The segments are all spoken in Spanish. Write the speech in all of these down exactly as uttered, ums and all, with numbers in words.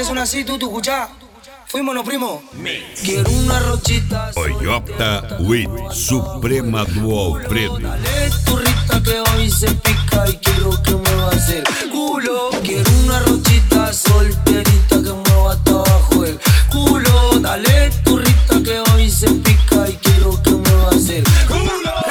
son así, tú, tú escuchá. Fuimos, primo. Quiero una rochita. Toyota with Suprema do Alfredo. Dale turrita que hoy se pica y quiero que mueva el culo. Quiero una rochita solterita que mueva hasta abajo el culo. Dale turrita que hoy se pica y quiero que mueva el culo.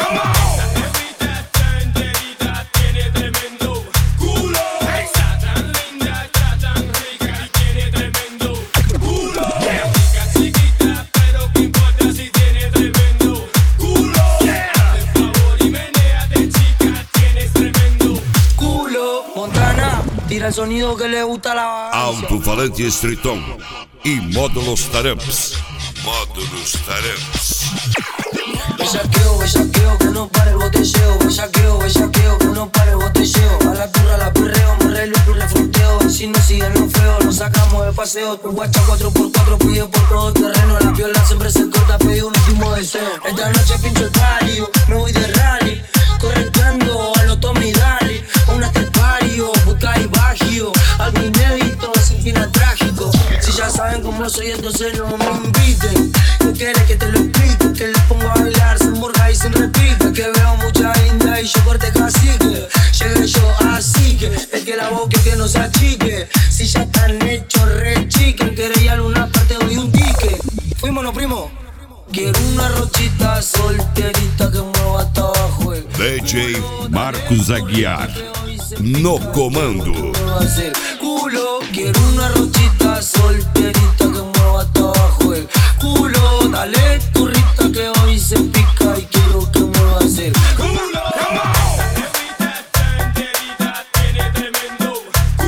Tira el sonido que le gusta a la vagancia. Alto-falante Estritão e módulos Taramps. Módulos Taramps. Bellaqueo, bellaqueo, que no pare el botelleo. Bellaqueo, bellaqueo, que no pare el botelleo. A la turra la perreo, me reluco y refronteo. Y si no siguen los feos, nos sacamos de paseo. Tu guacha cuatro por cuatro pide por todo terreno. La piola siempre se corta, pedí un último deseo. Esta noche pincho el palio, me voy de rally. Correteando a los Tommy Daly. Un estepario, busca y bagio. Algo inédito, sin final trágico. Si ya saben cómo soy, entonces no me inviten. No quieres que te lo explique, que les pongo a bailar sin morga y sin repite. Que veo mucha india y yo corte cacique. Llegué yo así que el que la boque que no se achique. Si ya están hechos re chiquen, queréis alguna parte doy un tique. Fuimos, primo. Quiero una rochita solterita que mueva hasta abajo el D J Marcos Aguiar no comando. Culo, quiero una rochita solterita que mueva hasta abajo el culo. Dale turrita que hoy se pica y quiero que mueva el culo.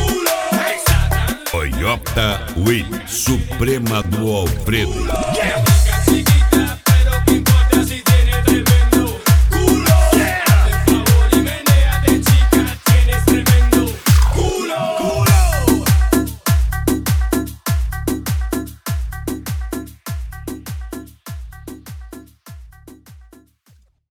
Toyota with Suprema do Alfredo.